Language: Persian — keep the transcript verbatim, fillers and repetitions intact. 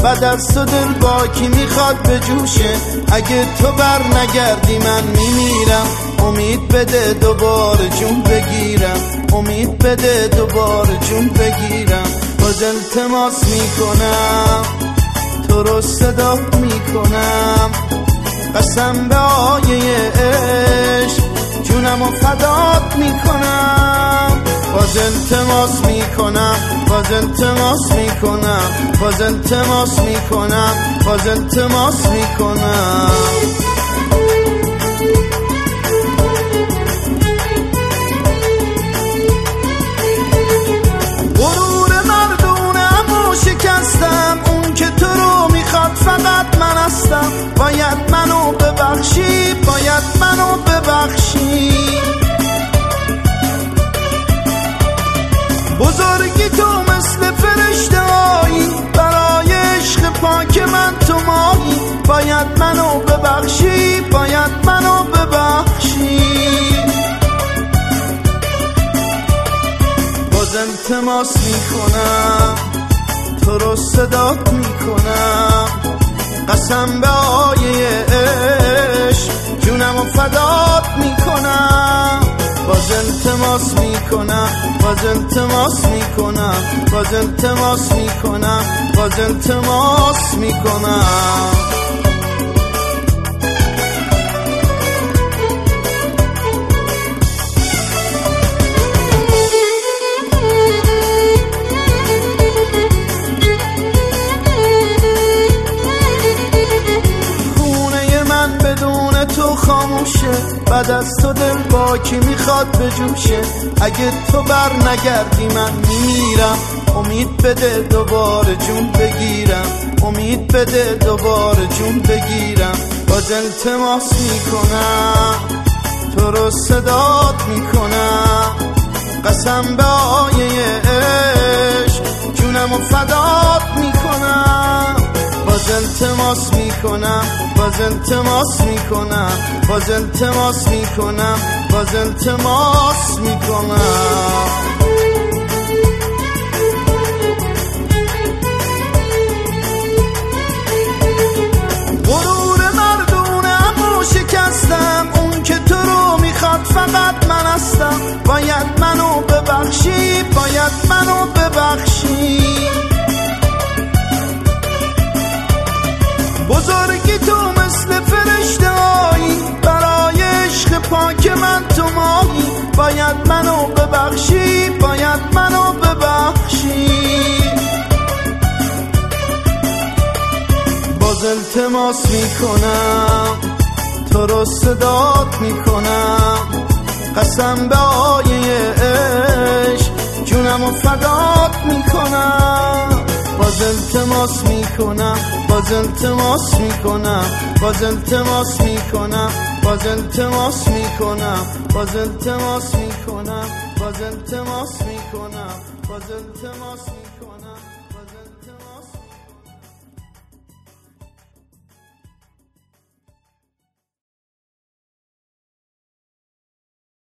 بعد از تو دل با کی میخواد بجوشه؟ اگه تو بر نگردی من میمیرم. امید بده دوباره جون بگیرم، امید بده دوباره جون بگیرم. باز التماس میکنم تو رو صدا میکنم، قسم به آیه عشق جونم و فدات میکنم. باز التماس میکنم، باز التماس میکنم، باز التماس میکنم، باز التماس میکنم. غرور مردونم و شکستم، اون که تو رو میخواد فقط من هستم. باید منو ببخشی، باید منو ببخشی. بزرگی تو مثل فرشته هایی، برای عشق پاک من تو مایی. باید منو ببخشی، باید منو ببخشی. باز التماس میکنم تو رو صدات میکنم، قسم به آیه عشق جونم و فدات میکنم. باز التماس میکنم، باز التماس میکنم، باز التماس میکنم، باز التماس میکنم. تو خاموشه، بعد از تو دل با کی میخواد بجوشه؟ اگه تو بر نگردی من میمیرم. امید بده دوباره جون بگیرم، امید بده دوباره جون بگیرم. باز التماس میکنم تو رو صدات میکنم، قسم به آیه عشق جونم و فدات میکنم. باز التماس میکنم، باز التماس میکنم، باز التماس میکنم، باز التماس میکنم. غرور مردونم و شکستم، اون که تو رو میخواد فقط من هستم. باید منو ببخشی، باید منو ببخشی. بزرگی تو مثل فرشته هایی، برای عشق پاک من تو مایی. باید منو ببخشی، باید منو ببخشی. باز التماس میکنم تو رو صدات میکنم، قسم به آیه عشق جونم و فدات میکنم. باز التماس میکنم، باز التماس میکنم، باز التماس میکنم، باز التماس میکنم، باز التماس میکنم، باز التماس میکنم، باز التماس میکنم.